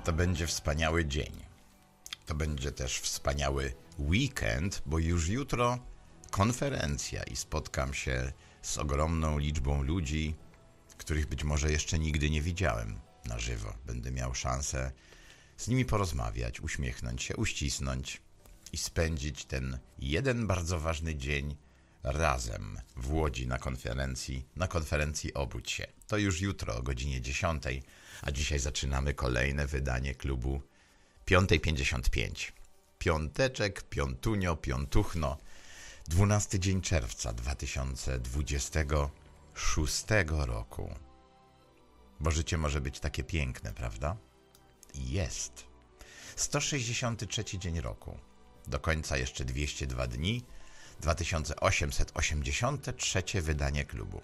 To będzie wspaniały dzień. To będzie też wspaniały weekend, bo już jutro konferencja i spotkam się z ogromną liczbą ludzi, których być może jeszcze nigdy nie widziałem na żywo. Będę miał szansę z nimi porozmawiać, uśmiechnąć się, uścisnąć i spędzić ten jeden bardzo ważny dzień razem w Łodzi na konferencji Obudź się. To już jutro o godzinie 10, a dzisiaj zaczynamy kolejne wydanie klubu 5:55. Piąteczek, piątunio, piątuchno. 12 dzień czerwca 2026 roku. Bo życie może być takie piękne, prawda? I jest. 163 dzień roku. Do końca jeszcze 202 dni. 2883 wydanie klubu.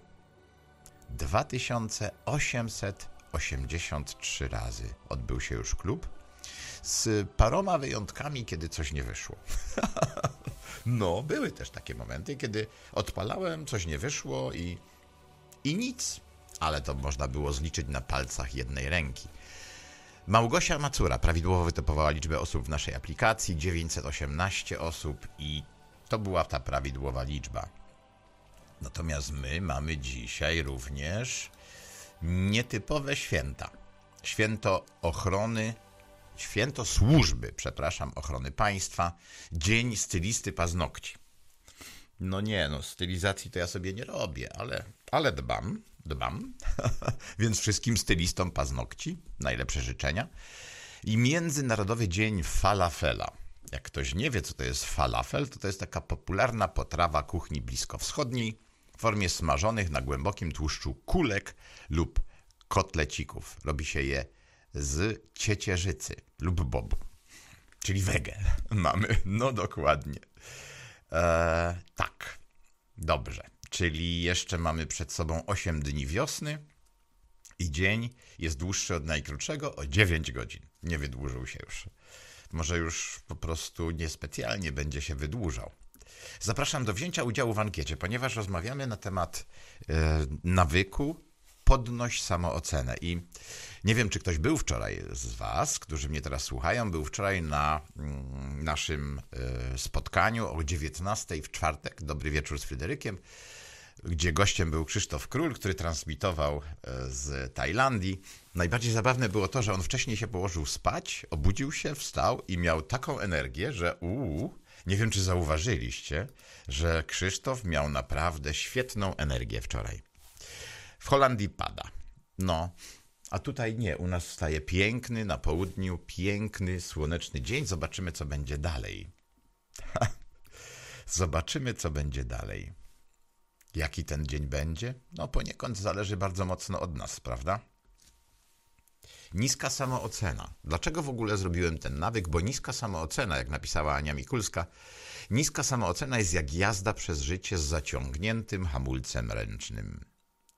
2883 razy odbył się już klub. Z paroma wyjątkami, kiedy coś nie wyszło. No, były też takie momenty, kiedy odpalałem, coś nie wyszło i nic. Ale to można było zliczyć na palcach jednej ręki. Małgosia Macura prawidłowo wytypowała liczbę osób w naszej aplikacji. 918 osób i to była ta prawidłowa liczba. Natomiast my mamy dzisiaj również nietypowe święta. Święto służby, ochrony państwa, Dzień stylisty paznokci. Stylizacji to ja sobie nie robię, ale dbam. Więc wszystkim stylistom paznokci najlepsze życzenia. I Międzynarodowy Dzień Falafela. Jak ktoś nie wie, co to jest falafel, to jest taka popularna potrawa kuchni bliskowschodniej w formie smażonych na głębokim tłuszczu kulek lub kotlecików. Robi się je z ciecierzycy lub bobu, czyli wege mamy, dokładnie. Tak, dobrze, czyli jeszcze mamy przed sobą 8 dni wiosny i dzień jest dłuższy od najkrótszego o 9 godzin. Nie wydłużył się już. Może już po prostu niespecjalnie będzie się wydłużał. Zapraszam do wzięcia udziału w ankiecie, ponieważ rozmawiamy na temat nawyku podnoś samoocenę. I nie wiem, czy ktoś był wczoraj z was, którzy mnie teraz słuchają, był wczoraj na naszym spotkaniu o 19 w czwartek, Dobry wieczór z Fryderykiem, gdzie gościem był Krzysztof Król, który transmitował z Tajlandii. Najbardziej zabawne było to, że on wcześniej się położył spać, obudził się, wstał i miał taką energię, że nie wiem, czy zauważyliście, że Krzysztof miał naprawdę świetną energię wczoraj. W Holandii pada. A tutaj nie. U nas wstaje piękny, na południu piękny, słoneczny dzień. Zobaczymy, co będzie dalej. Zobaczymy, co będzie dalej. Jaki ten dzień będzie? Poniekąd zależy bardzo mocno od nas, prawda? Niska samoocena. Dlaczego w ogóle zrobiłem ten nawyk? Bo niska samoocena, jak napisała Ania Mikulska, niska samoocena jest jak jazda przez życie z zaciągniętym hamulcem ręcznym.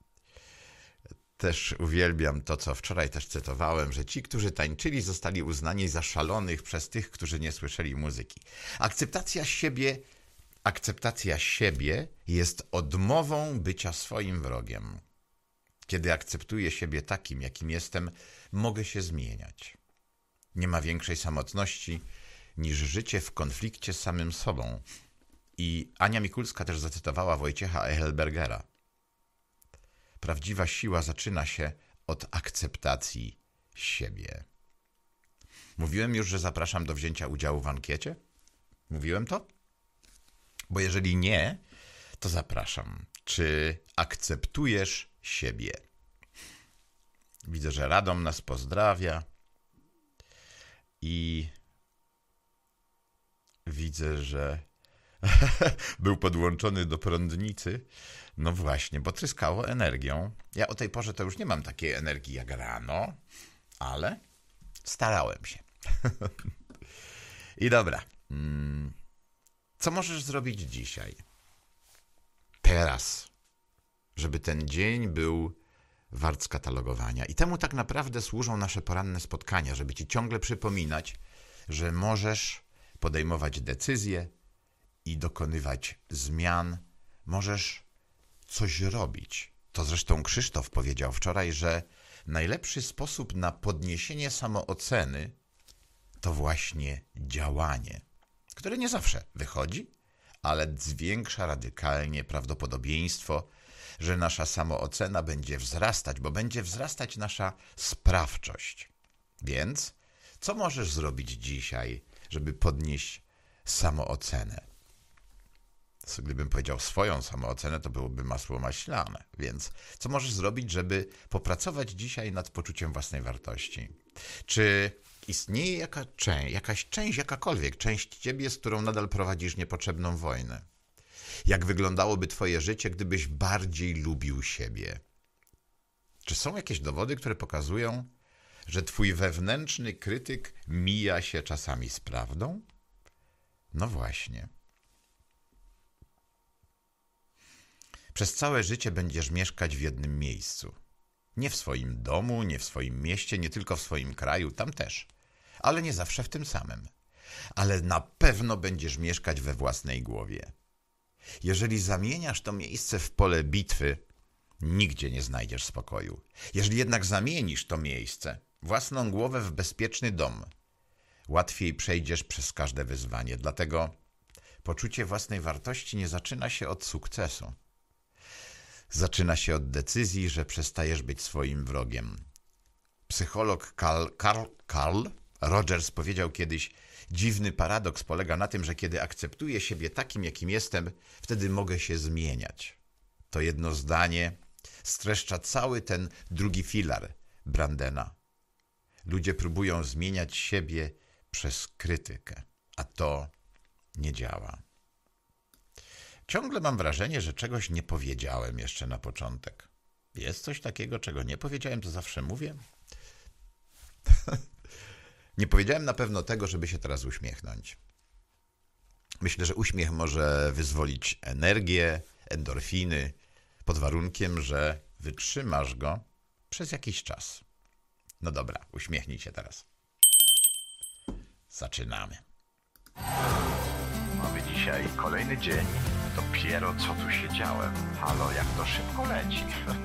Też uwielbiam to, co wczoraj też cytowałem, że ci, którzy tańczyli, zostali uznani za szalonych przez tych, którzy nie słyszeli muzyki. Akceptacja siebie jest odmową bycia swoim wrogiem. Kiedy akceptuję siebie takim, jakim jestem, mogę się zmieniać. Nie ma większej samotności niż życie w konflikcie z samym sobą. I Ania Mikulska też zacytowała Wojciecha Eichelbergera. Prawdziwa siła zaczyna się od akceptacji siebie. Mówiłem już, że zapraszam do wzięcia udziału w ankiecie? Mówiłem to? Bo jeżeli nie, to zapraszam. Czy akceptujesz siebie? Widzę, że Radom nas pozdrawia i widzę, że był podłączony do prądnicy. No właśnie, bo tryskało energią. Ja o tej porze to już nie mam takiej energii jak rano, ale starałem się. I dobra. Co możesz zrobić dzisiaj? Teraz. Żeby ten dzień był wart skatalogowania. I temu tak naprawdę służą nasze poranne spotkania, żeby ci ciągle przypominać, że możesz podejmować decyzje i dokonywać zmian. Możesz coś robić. To zresztą Krzysztof powiedział wczoraj, że najlepszy sposób na podniesienie samooceny to właśnie działanie, które nie zawsze wychodzi, ale zwiększa radykalnie prawdopodobieństwo, że nasza samoocena będzie wzrastać, bo będzie wzrastać nasza sprawczość. Więc co możesz zrobić dzisiaj, żeby podnieść samoocenę? Gdybym powiedział swoją samoocenę, to byłoby masło maślane. Więc co możesz zrobić, żeby popracować dzisiaj nad poczuciem własnej wartości? Czy istnieje jakaś część, jakakolwiek część ciebie, z którą nadal prowadzisz niepotrzebną wojnę? Jak wyglądałoby twoje życie, gdybyś bardziej lubił siebie? Czy są jakieś dowody, które pokazują, że twój wewnętrzny krytyk mija się czasami z prawdą? No właśnie. Przez całe życie będziesz mieszkać w jednym miejscu. Nie w swoim domu, nie w swoim mieście, nie tylko w swoim kraju, tam też. Ale nie zawsze w tym samym. Ale na pewno będziesz mieszkać we własnej głowie. Jeżeli zamieniasz to miejsce w pole bitwy, nigdzie nie znajdziesz spokoju. Jeżeli jednak zamienisz to miejsce, własną głowę w bezpieczny dom, łatwiej przejdziesz przez każde wyzwanie. Dlatego poczucie własnej wartości nie zaczyna się od sukcesu. Zaczyna się od decyzji, że przestajesz być swoim wrogiem. Psycholog Carl Rogers powiedział kiedyś: dziwny paradoks polega na tym, że kiedy akceptuję siebie takim, jakim jestem, wtedy mogę się zmieniać. To jedno zdanie streszcza cały ten drugi filar Brandena. Ludzie próbują zmieniać siebie przez krytykę, a to nie działa. Ciągle mam wrażenie, że czegoś nie powiedziałem jeszcze na początek. Jest coś takiego, czego nie powiedziałem, to zawsze mówię? Nie powiedziałem na pewno tego, żeby się teraz uśmiechnąć. Myślę, że uśmiech może wyzwolić energię, endorfiny, pod warunkiem, że wytrzymasz go przez jakiś czas. No dobra, uśmiechnij się teraz. Zaczynamy. Mamy dzisiaj kolejny dzień. Dopiero co tu siedziałem. Halo, jak to szybko leci.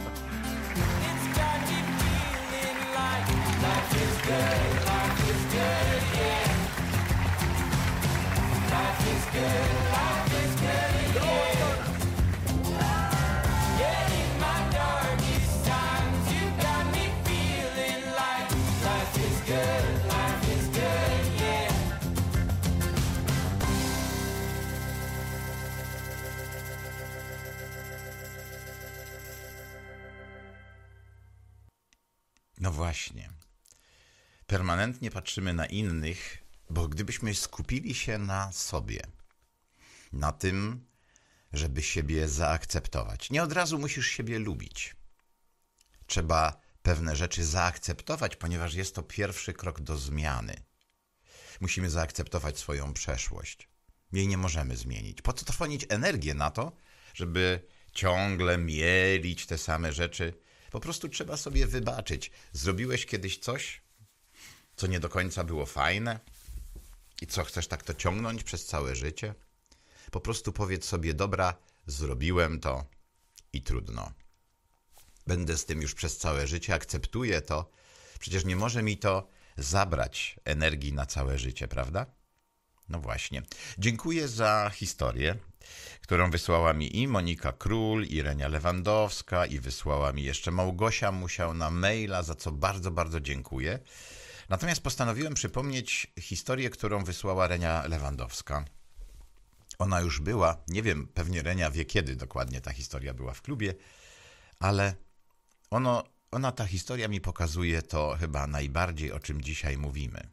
No właśnie. Permanentnie patrzymy na innych, bo gdybyśmy skupili się na sobie, na tym, żeby siebie zaakceptować. Nie od razu musisz siebie lubić. Trzeba pewne rzeczy zaakceptować, ponieważ jest to pierwszy krok do zmiany. Musimy zaakceptować swoją przeszłość. Jej nie możemy zmienić. Po co trwonić energię na to, żeby ciągle mielić te same rzeczy? Po prostu trzeba sobie wybaczyć. Zrobiłeś kiedyś coś, co nie do końca było fajne i co chcesz tak to ciągnąć przez całe życie? Po prostu powiedz sobie: dobra, zrobiłem to i trudno. Będę z tym już przez całe życie, akceptuję to. Przecież nie może mi to zabrać energii na całe życie, prawda? No właśnie. Dziękuję za historię, którą wysłała mi i Monika Król, i Renia Lewandowska, i wysłała mi jeszcze Małgosia Musiał na maila, za co bardzo, bardzo dziękuję. Natomiast postanowiłem przypomnieć historię, którą wysłała Renia Lewandowska. Ona już była, nie wiem, pewnie Renia wie, kiedy dokładnie ta historia była w klubie, ale ta historia mi pokazuje to chyba najbardziej, o czym dzisiaj mówimy.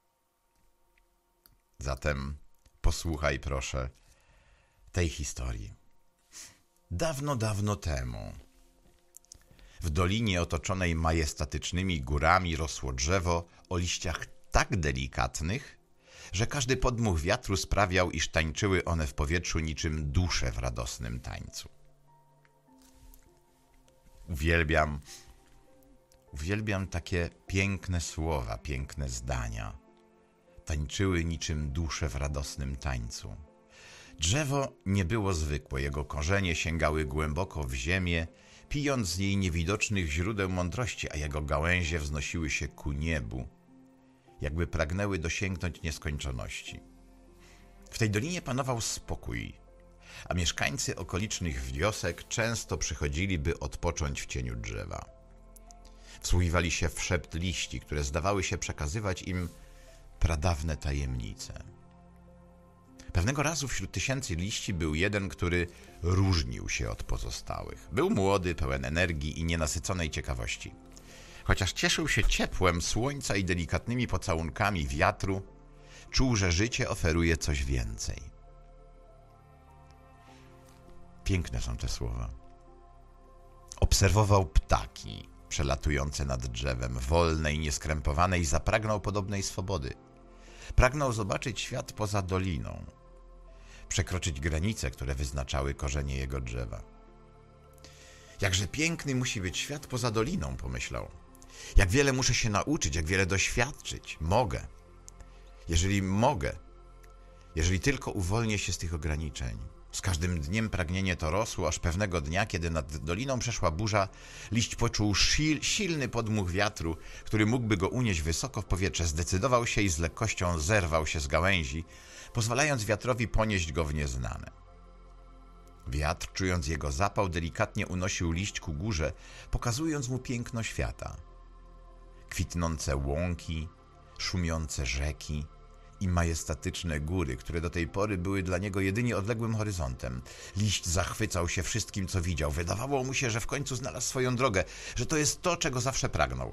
Zatem posłuchaj proszę tej historii. Dawno, dawno temu w dolinie otoczonej majestatycznymi górami rosło drzewo o liściach tak delikatnych, że każdy podmuch wiatru sprawiał, iż tańczyły one w powietrzu niczym dusze w radosnym tańcu. Uwielbiam takie piękne słowa, piękne zdania. Tańczyły niczym dusze w radosnym tańcu. Drzewo nie było zwykłe, jego korzenie sięgały głęboko w ziemię, pijąc z jej niewidocznych źródeł mądrości, a jego gałęzie wznosiły się ku niebu, jakby pragnęły dosięgnąć nieskończoności. W tej dolinie panował spokój, a mieszkańcy okolicznych wiosek często przychodzili, by odpocząć w cieniu drzewa. Wsłuchiwali się w szept liści, które zdawały się przekazywać im pradawne tajemnice. Pewnego razu wśród tysięcy liści był jeden, który różnił się od pozostałych. Był młody, pełen energii i nienasyconej ciekawości. Chociaż cieszył się ciepłem słońca i delikatnymi pocałunkami wiatru, czuł, że życie oferuje coś więcej. Piękne są te słowa. Obserwował ptaki przelatujące nad drzewem, wolne i nieskrępowane, i zapragnął podobnej swobody. Pragnął zobaczyć świat poza doliną, przekroczyć granice, które wyznaczały korzenie jego drzewa. Jakże piękny musi być świat poza doliną, pomyślał. Jak wiele muszę się nauczyć, jak wiele doświadczyć. Mogę. Jeżeli tylko uwolnię się z tych ograniczeń. Z każdym dniem pragnienie to rosło, aż pewnego dnia, kiedy nad doliną przeszła burza, liść poczuł silny podmuch wiatru, który mógłby go unieść wysoko w powietrze. Zdecydował się i z lekkością zerwał się z gałęzi, pozwalając wiatrowi ponieść go w nieznane. Wiatr, czując jego zapał, delikatnie unosił liść ku górze, pokazując mu piękno świata. Kwitnące łąki, szumiące rzeki i majestatyczne góry, które do tej pory były dla niego jedynie odległym horyzontem. Liść zachwycał się wszystkim, co widział. Wydawało mu się, że w końcu znalazł swoją drogę, że to jest to, czego zawsze pragnął.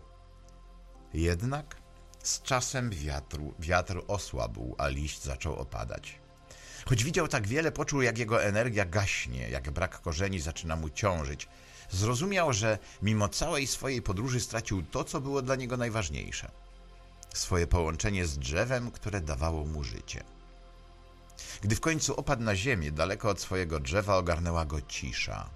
Jednak z czasem wiatr osłabł, a liść zaczął opadać. Choć widział tak wiele, poczuł, jak jego energia gaśnie, jak brak korzeni zaczyna mu ciążyć. Zrozumiał, że mimo całej swojej podróży stracił to, co było dla niego najważniejsze. Swoje połączenie z drzewem, które dawało mu życie. Gdy w końcu opadł na ziemię, daleko od swojego drzewa, ogarnęła go cisza.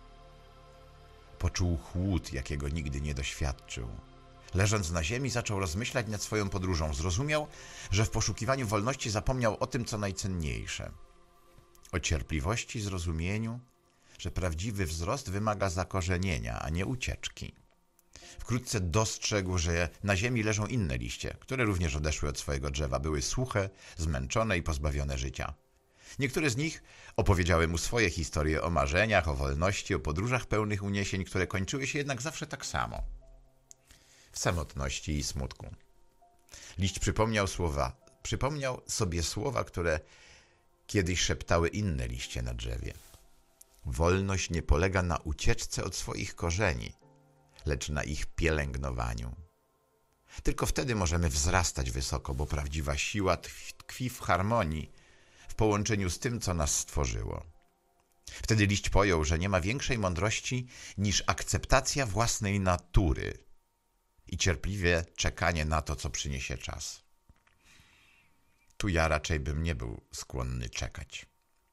Poczuł chłód, jakiego nigdy nie doświadczył. Leżąc na ziemi, zaczął rozmyślać nad swoją podróżą. Zrozumiał, że w poszukiwaniu wolności zapomniał o tym, co najcenniejsze. O cierpliwości, zrozumieniu, że prawdziwy wzrost wymaga zakorzenienia, a nie ucieczki. Wkrótce dostrzegł, że na ziemi leżą inne liście, które również odeszły od swojego drzewa. Były suche, zmęczone i pozbawione życia. Niektóre z nich opowiedziały mu swoje historie o marzeniach, o wolności, o podróżach pełnych uniesień, które kończyły się jednak zawsze tak samo. W samotności i smutku. Liść przypomniał sobie słowa, które kiedyś szeptały inne liście na drzewie. Wolność nie polega na ucieczce od swoich korzeni, lecz na ich pielęgnowaniu. Tylko wtedy możemy wzrastać wysoko, bo prawdziwa siła tkwi w harmonii, w połączeniu z tym, co nas stworzyło. Wtedy liść pojął, że nie ma większej mądrości niż akceptacja własnej natury i cierpliwie czekanie na to, co przyniesie czas. Tu ja raczej bym nie był skłonny czekać.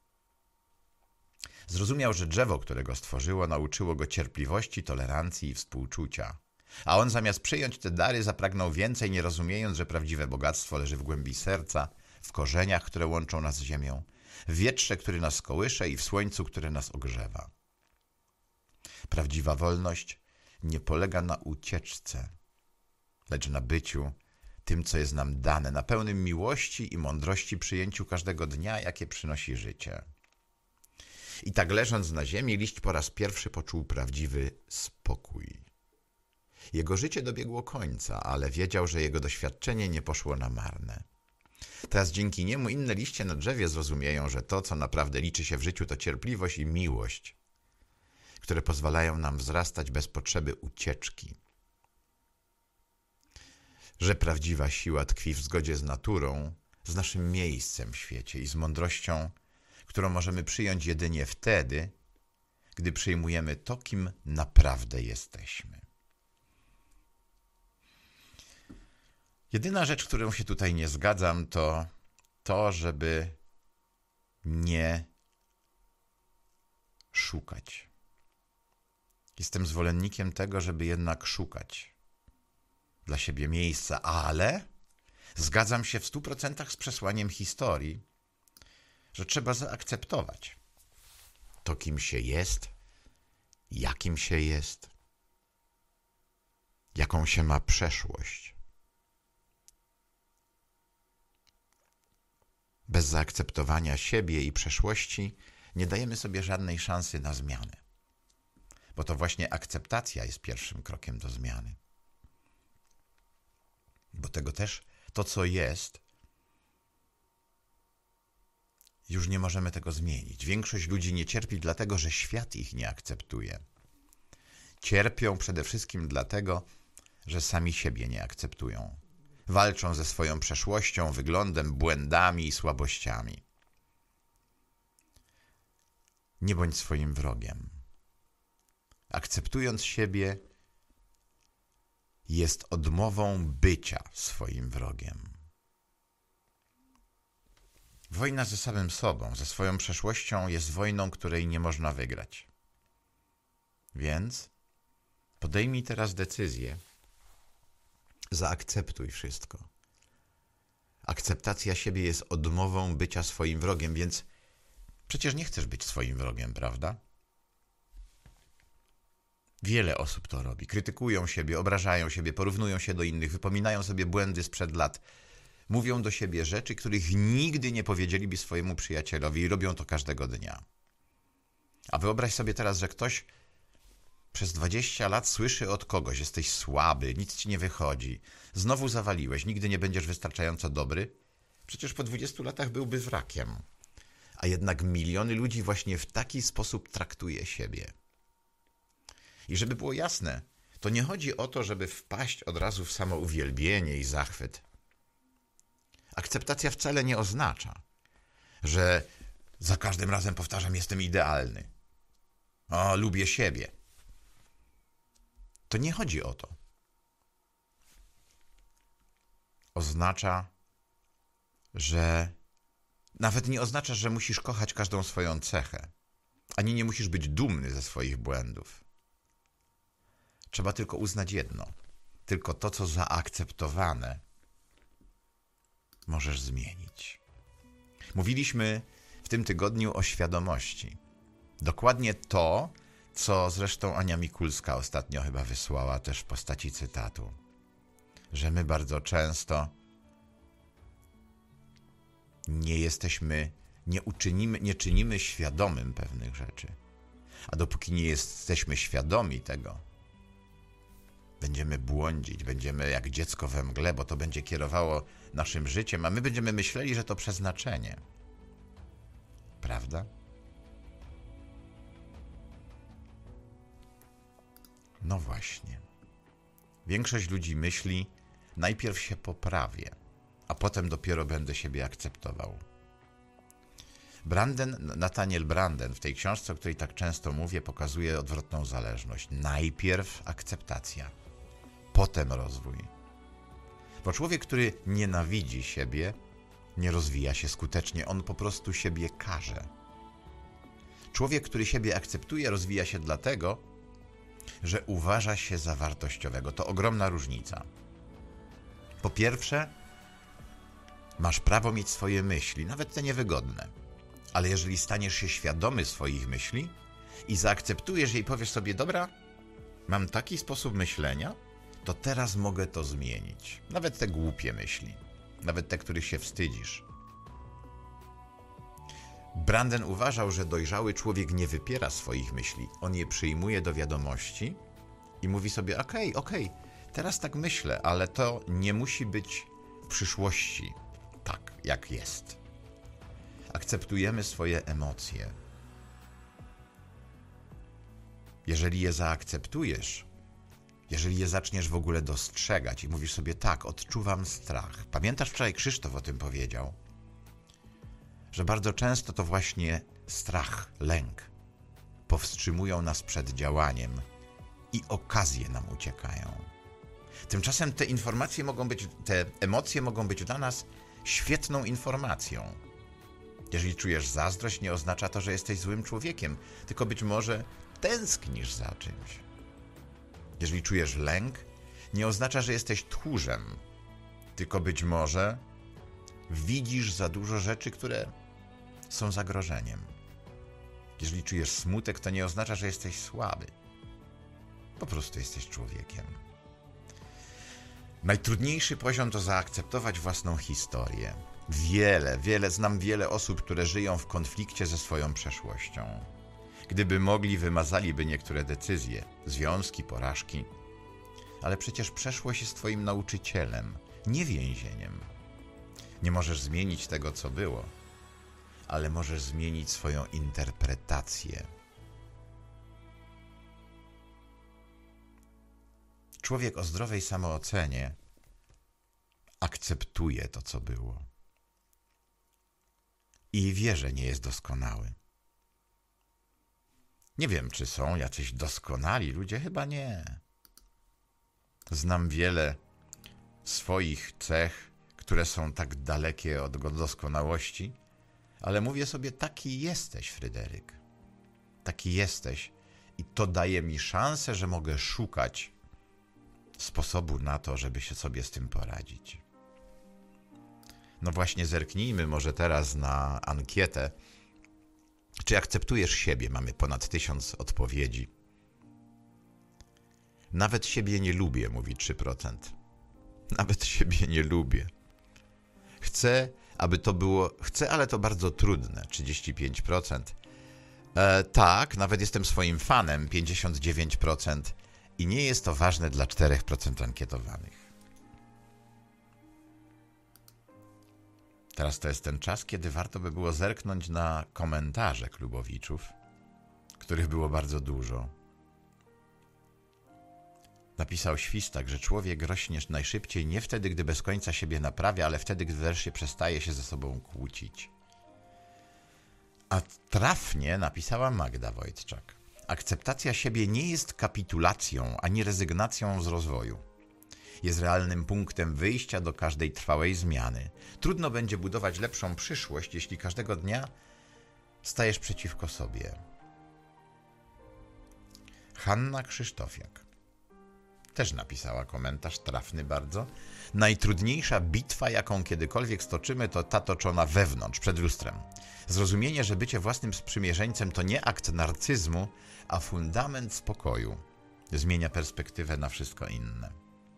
Zrozumiał, że drzewo, które go stworzyło, nauczyło go cierpliwości, tolerancji i współczucia. A on zamiast przyjąć te dary zapragnął więcej, nie rozumiejąc, że prawdziwe bogactwo leży w głębi serca, w korzeniach, które łączą nas z ziemią, w wietrze, który nas kołysze i w słońcu, które nas ogrzewa. Prawdziwa wolność nie polega na ucieczce, lecz na byciu tym, co jest nam dane, na pełnym miłości i mądrości przyjęciu każdego dnia, jakie przynosi życie. I tak leżąc na ziemi, liść po raz pierwszy poczuł prawdziwy spokój. Jego życie dobiegło końca, ale wiedział, że jego doświadczenie nie poszło na marne. Teraz dzięki niemu inne liście na drzewie zrozumieją, że to, co naprawdę liczy się w życiu, to cierpliwość i miłość, które pozwalają nam wzrastać bez potrzeby ucieczki. Że prawdziwa siła tkwi w zgodzie z naturą, z naszym miejscem w świecie i z mądrością, którą możemy przyjąć jedynie wtedy, gdy przyjmujemy to, kim naprawdę jesteśmy. Jedyna rzecz, którą się tutaj nie zgadzam, to to, żeby nie szukać. Jestem zwolennikiem tego, żeby jednak szukać dla siebie miejsca, ale zgadzam się w 100% z przesłaniem historii, że trzeba zaakceptować to, kim się jest jakim się jest, jaką się ma przeszłość. Bez zaakceptowania siebie i przeszłości nie dajemy sobie żadnej szansy na zmianę. Bo to właśnie akceptacja jest pierwszym krokiem do zmiany. Bo tego też, to co jest, już nie możemy tego zmienić. Większość ludzi nie cierpi dlatego, że świat ich nie akceptuje. Cierpią przede wszystkim dlatego, że sami siebie nie akceptują. Walczą ze swoją przeszłością, wyglądem, błędami i słabościami. Nie bądź swoim wrogiem. Akceptując siebie, jest odmową bycia swoim wrogiem. Wojna ze samym sobą, ze swoją przeszłością jest wojną, której nie można wygrać. Więc podejmij teraz decyzję. Zaakceptuj wszystko. Akceptacja siebie jest odmową bycia swoim wrogiem, więc przecież nie chcesz być swoim wrogiem, prawda? Wiele osób to robi. Krytykują siebie, obrażają siebie, porównują się do innych, wypominają sobie błędy sprzed lat. Mówią do siebie rzeczy, których nigdy nie powiedzieliby swojemu przyjacielowi i robią to każdego dnia. A wyobraź sobie teraz, że ktoś przez 20 lat słyszy od kogoś: jesteś słaby, nic ci nie wychodzi, znowu zawaliłeś, nigdy nie będziesz wystarczająco dobry. Przecież po 20 latach byłby wrakiem. A jednak miliony ludzi właśnie w taki sposób traktuje siebie. I żeby było jasne, to nie chodzi o to, żeby wpaść od razu w samouwielbienie i zachwyt. Akceptacja wcale nie oznacza, że za każdym razem powtarzam: jestem idealny. O, lubię siebie. To nie chodzi o to. Oznacza, że nawet nie oznacza, że musisz kochać każdą swoją cechę, ani nie musisz być dumny ze swoich błędów. Trzeba tylko uznać jedno. Tylko to, co zaakceptowane, możesz zmienić. Mówiliśmy w tym tygodniu o świadomości. Dokładnie to, co zresztą Ania Mikulska ostatnio chyba wysłała też w postaci cytatu. Że my bardzo często nie czynimy świadomym pewnych rzeczy. A dopóki nie jesteśmy świadomi tego, będziemy błądzić, będziemy jak dziecko we mgle, bo to będzie kierowało naszym życiem, a my będziemy myśleli, że to przeznaczenie. Prawda? No właśnie. Większość ludzi myśli: najpierw się poprawię, a potem dopiero będę siebie akceptował. Nathaniel Branden w tej książce, o której tak często mówię, pokazuje odwrotną zależność. Najpierw akceptacja, potem rozwój. Bo człowiek, który nienawidzi siebie, nie rozwija się skutecznie, on po prostu siebie karze. Człowiek, który siebie akceptuje, rozwija się dlatego, że uważa się za wartościowego. To ogromna różnica. Po pierwsze, masz prawo mieć swoje myśli, nawet te niewygodne. Ale jeżeli staniesz się świadomy swoich myśli i zaakceptujesz je i powiesz sobie: dobra, mam taki sposób myślenia, to teraz mogę to zmienić. Nawet te głupie myśli, nawet te, których się wstydzisz. Branden uważał, że dojrzały człowiek nie wypiera swoich myśli. On je przyjmuje do wiadomości i mówi sobie: okej, teraz tak myślę, ale to nie musi być w przyszłości tak, jak jest. Akceptujemy swoje emocje. Jeżeli je zaakceptujesz, jeżeli je zaczniesz w ogóle dostrzegać i mówisz sobie: tak, odczuwam strach. Pamiętasz, wczoraj Krzysztof o tym powiedział, że bardzo często to właśnie strach, lęk powstrzymują nas przed działaniem i okazje nam uciekają. Tymczasem te emocje mogą być dla nas świetną informacją. Jeżeli czujesz zazdrość, nie oznacza to, że jesteś złym człowiekiem, tylko być może tęsknisz za czymś. Jeżeli czujesz lęk, nie oznacza, że jesteś tchórzem, tylko być może widzisz za dużo rzeczy, które są zagrożeniem. Jeżeli czujesz smutek, to nie oznacza, że jesteś słaby, Po prostu jesteś człowiekiem. Najtrudniejszy poziom to zaakceptować własną historię. Znam wiele osób, które żyją w konflikcie ze swoją przeszłością. Gdyby mogli, wymazaliby niektóre decyzje, związki, porażki. Ale przecież przeszłość jest twoim nauczycielem, nie więzieniem. Nie możesz zmienić tego, co było, ale możesz zmienić swoją interpretację. Człowiek o zdrowej samoocenie akceptuje to, co było. I wie, że nie jest doskonały. Nie wiem, czy są jacyś doskonali ludzie, chyba nie. Znam wiele swoich cech, które są tak dalekie od doskonałości, ale mówię sobie, taki jesteś, Fryderyk. Taki jesteś i to daje mi szansę, że mogę szukać sposobu na to, żeby się sobie z tym poradzić. No właśnie, zerknijmy może teraz na ankietę. Czy akceptujesz siebie? Mamy ponad 1000 odpowiedzi. Nawet siebie nie lubię, mówi 3%. Nawet siebie nie lubię. Chcę, ale to bardzo trudne, 35%. Tak, nawet jestem swoim fanem, 59%. I nie jest to ważne dla 4% ankietowanych. Teraz to jest ten czas, kiedy warto by było zerknąć na komentarze klubowiczów, których było bardzo dużo. Napisał Świstak, że człowiek rośnie najszybciej nie wtedy, gdy bez końca siebie naprawia, ale wtedy, gdy wreszcie przestaje się ze sobą kłócić. A trafnie napisała Magda Wojtczak. Akceptacja siebie nie jest kapitulacją, ani rezygnacją z rozwoju. Jest realnym punktem wyjścia do każdej trwałej zmiany. Trudno będzie budować lepszą przyszłość, jeśli każdego dnia stajesz przeciwko sobie. Hanna Krzysztofiak też napisała komentarz trafny bardzo. Najtrudniejsza bitwa, jaką kiedykolwiek stoczymy, to ta toczona wewnątrz, przed lustrem. Zrozumienie, że bycie własnym sprzymierzeńcem to nie akt narcyzmu, a fundament spokoju. Zmienia perspektywę na wszystko inne.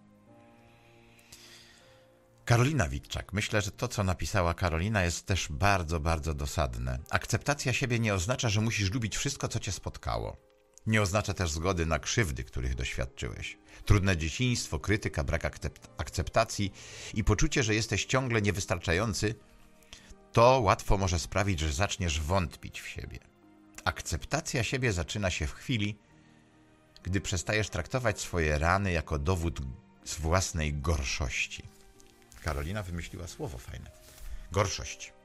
Karolina Witczak. Myślę, że to, co napisała Karolina, jest też bardzo, bardzo dosadne. Akceptacja siebie nie oznacza, że musisz lubić wszystko, co cię spotkało. Nie oznacza też zgody na krzywdy, których doświadczyłeś. Trudne dzieciństwo, krytyka, brak akceptacji i poczucie, że jesteś ciągle niewystarczający, to łatwo może sprawić, że zaczniesz wątpić w siebie. Akceptacja siebie zaczyna się w chwili, gdy przestajesz traktować swoje rany jako dowód z własnej gorszości. Karolina wymyśliła słowo fajne. Gorszość.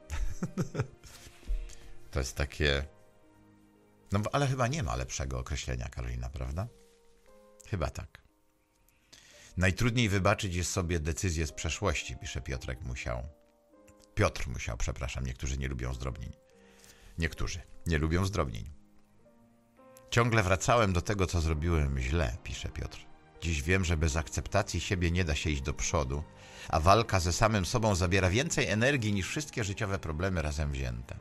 To jest takie... No ale chyba nie ma lepszego określenia, Karolina, prawda? Chyba tak. Najtrudniej wybaczyć jest sobie decyzje z przeszłości, pisze Piotr Musiał, przepraszam. Niektórzy nie lubią zdrobnień. Niektórzy nie lubią zdrobnień. Ciągle wracałem do tego, co zrobiłem źle, pisze Piotr. Dziś wiem, że bez akceptacji siebie nie da się iść do przodu, a walka ze samym sobą zabiera więcej energii niż wszystkie życiowe problemy razem wzięte.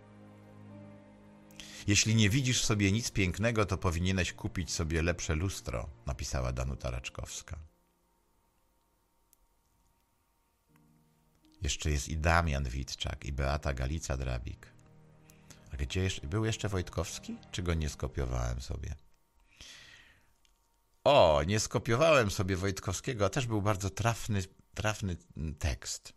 Jeśli nie widzisz w sobie nic pięknego, to powinieneś kupić sobie lepsze lustro, napisała Danuta Raczkowska. Jeszcze jest i Damian Witczak, i Beata Galica-Drabik. A gdzie był jeszcze Wojtkowski? Czy go nie skopiowałem sobie? O, nie skopiowałem sobie Wojtkowskiego, a też był bardzo trafny tekst.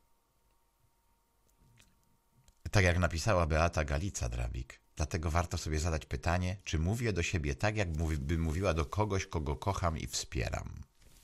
Tak jak napisała Beata Galica-Drabik. Dlatego warto sobie zadać pytanie, czy mówię do siebie tak, jakbym mówiła do kogoś, kogo kocham i wspieram.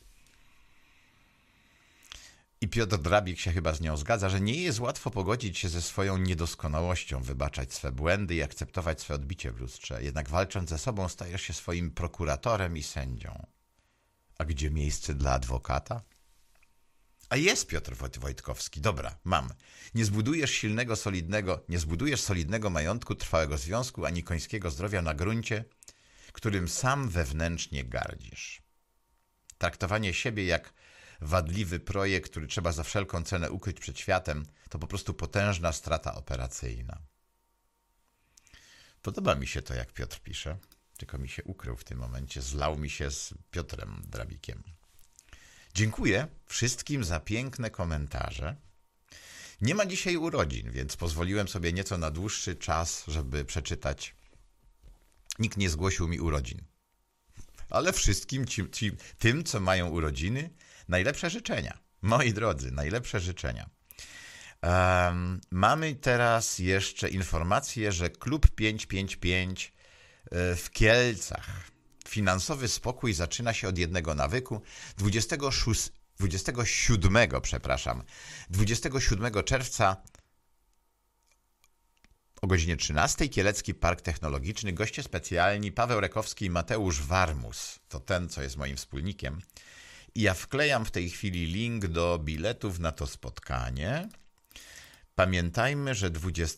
I Piotr Drabik się chyba z nią zgadza, że nie jest łatwo pogodzić się ze swoją niedoskonałością, wybaczać swe błędy i akceptować swe odbicie w lustrze. Jednak walcząc ze sobą stajesz się swoim prokuratorem i sędzią. A gdzie miejsce dla adwokata? A jest Piotr Wojtkowski. Dobra, mam. Nie zbudujesz solidnego majątku, trwałego związku, ani końskiego zdrowia na gruncie, którym sam wewnętrznie gardzisz. Traktowanie siebie jak wadliwy projekt, który trzeba za wszelką cenę ukryć przed światem, to po prostu potężna strata operacyjna. Podoba mi się to, jak Piotr pisze. Tylko mi się ukrył w tym momencie, zlał mi się z Piotrem Drabikiem. Dziękuję wszystkim za piękne komentarze. Nie ma dzisiaj urodzin, więc pozwoliłem sobie nieco na dłuższy czas, żeby przeczytać. Nikt nie zgłosił mi urodzin. Ale wszystkim tym, co mają urodziny, najlepsze życzenia. Moi drodzy, najlepsze życzenia. Mamy teraz jeszcze informację, że klub 555 w Kielcach. Finansowy spokój zaczyna się od jednego nawyku. 27 czerwca o godzinie 13 Kielecki Park Technologiczny. Goście specjalni Paweł Rekowski i Mateusz Warmus. To ten, co jest moim wspólnikiem. I ja wklejam w tej chwili link do biletów na to spotkanie. Pamiętajmy, że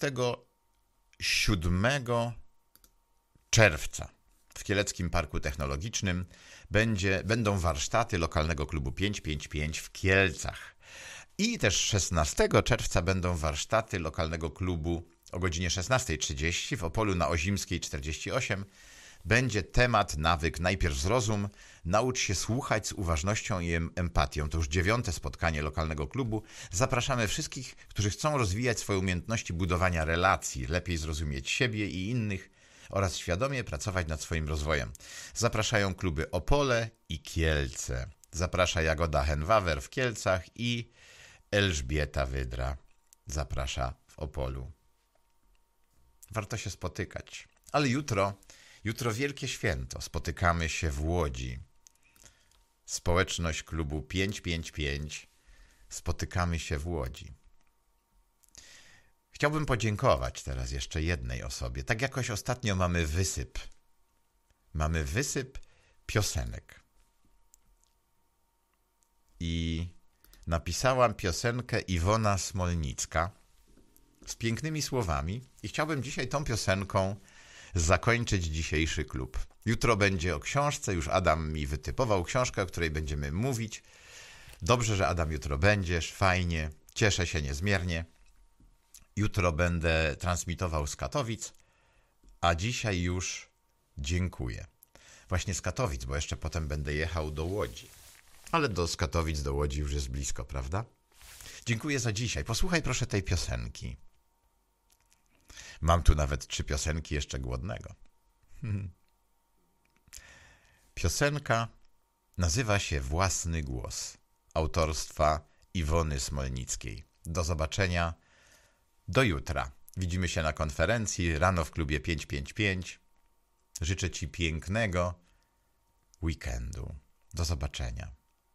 27 czerwca w Kieleckim Parku Technologicznym będą warsztaty lokalnego klubu 555 w Kielcach. I też 16 czerwca będą warsztaty lokalnego klubu o godzinie 16:30 w Opolu na Ozimskiej 48. Będzie temat nawyk najpierw zrozum, naucz się słuchać z uważnością i empatią. To już 9. spotkanie lokalnego klubu. Zapraszamy wszystkich, którzy chcą rozwijać swoje umiejętności budowania relacji, lepiej zrozumieć siebie i innych oraz świadomie pracować nad swoim rozwojem. Zapraszają kluby Opole i Kielce. Zaprasza Jagoda Henwawer w Kielcach i Elżbieta Wydra zaprasza w Opolu. Warto się spotykać. Ale jutro wielkie święto. Spotykamy się w Łodzi. Społeczność klubu 555. Spotykamy się w Łodzi. Chciałbym podziękować teraz jeszcze jednej osobie. Tak jakoś ostatnio mamy wysyp. Mamy wysyp piosenek. I napisałam piosenkę Iwona Smolnicka z pięknymi słowami i chciałbym dzisiaj tą piosenką zakończyć dzisiejszy klub. Jutro będzie o książce, już Adam mi wytypował książkę, o której będziemy mówić. Dobrze, że Adam jutro będziesz, fajnie, cieszę się niezmiernie. Jutro będę transmitował z Katowic, a dzisiaj już dziękuję. Właśnie z Katowic, bo jeszcze potem będę jechał do Łodzi. Ale z Katowic do Łodzi już jest blisko, prawda? Dziękuję za dzisiaj. Posłuchaj proszę tej piosenki. Mam tu nawet 3 piosenki jeszcze Głodnego. Piosenka nazywa się Własny głos. Autorstwa Iwony Smolnickiej. Do zobaczenia. Do jutra. Widzimy się na konferencji rano w klubie 555. Życzę Ci pięknego weekendu. Do zobaczenia.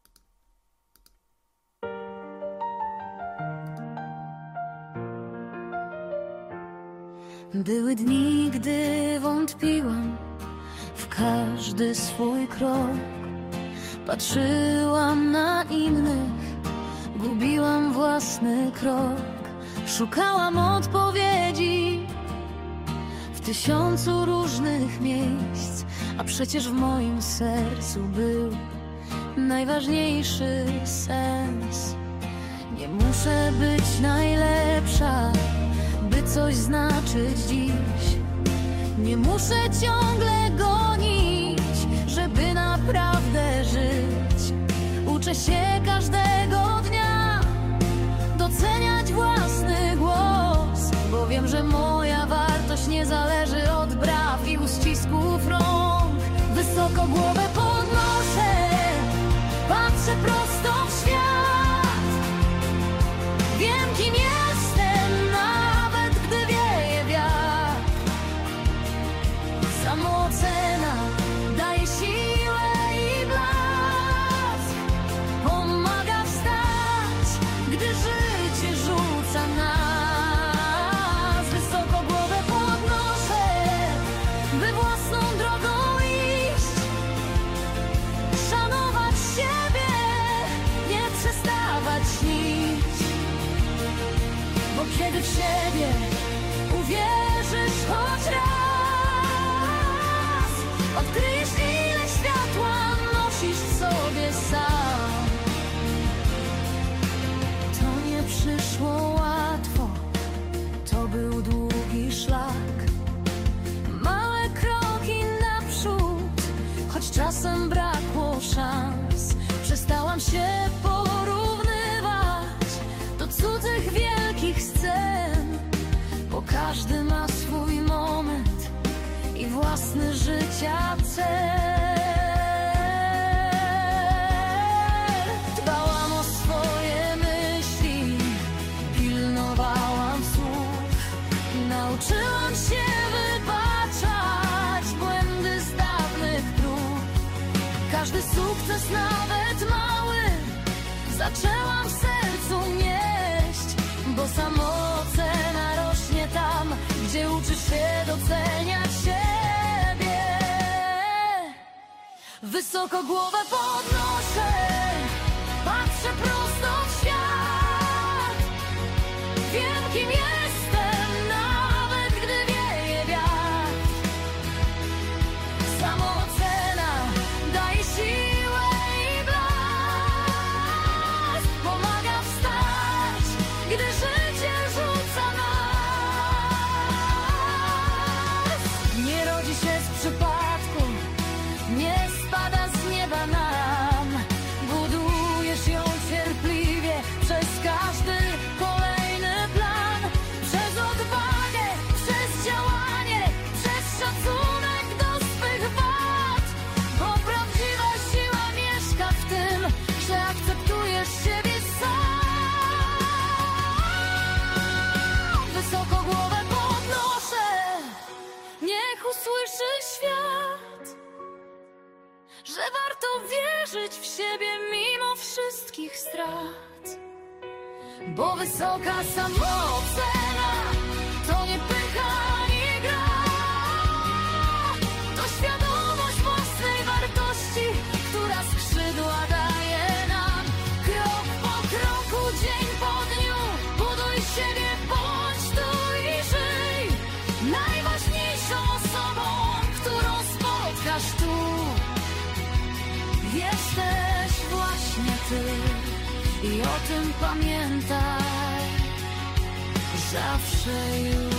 Były dni, gdy wątpiłam w każdy swój krok. Patrzyłam na innych, gubiłam własny krok. Szukałam odpowiedzi w 1000 różnych miejsc, a przecież w moim sercu był najważniejszy sens. Nie muszę być najlepsza, by coś znaczyć dziś. Nie muszę ciągle gonić, żeby naprawdę żyć. Uczę się każdego dnia doceniać własny głos, bo wiem, że moja wartość nie zależy od braw i uścisków rąk. Wysoko głowę podnoszę, patrzę prosto w świat. Wiem, kim jestem, nawet gdy wieje wiatr. Samoocena daje siłę i blask. Pomaga wstać, gdy życie rzuca nas. Wysoko głowę podnoszę, by własną drogą iść. Szanować siebie, nie przestawać śnić. Bo kiedy w siebie uwierzysz choć raz, odkryjesz, ile światła nosisz w sobie sam. To nie przyszło łatwo, to był długi szlak. Małe kroki naprzód się porównywać do cudzych wielkich scen, bo każdy ma swój moment i własny życia cel. Dbałam o swoje myśli, pilnowałam słów, nauczyłam się wybaczać błędy z dawnych prób. Każdy sukces, nawet mały, zaczęłam w sercu nieść, bo samoocena rośnie tam, gdzie uczysz się doceniać siebie. Wysoko głowę podnoszę, patrzę prosto w świat. Wiem, kim jestem, nawet gdy wieje wiatr. Samoocena daje siłę i blask, pomaga wstać, gdy życie rzuca nas. Nie rodzi się z przypadku, nie spada z nieba nam. Budujesz ją cierpliwie przez każdy kolejny plan. Przez odwagę, przez działanie, przez szacunek do swych wad. Bo prawdziwa siła mieszka w tym, że akceptujesz siebie sam. Wysoko głowę podnoszę, niech usłyszy świat, że warto wierzyć w siebie mimo wszystkich strat. Bo wysoka samoocena to nie pycha ani gra, to świadomość własnej wartości, która skrzydła daje nam. Krok po kroku, dzień po dniu, buduj siebie, bądź tu i żyj najważniejszą osobą, którą spotkasz tu. Jesteś właśnie ty i o tym pamiętaj zawsze już.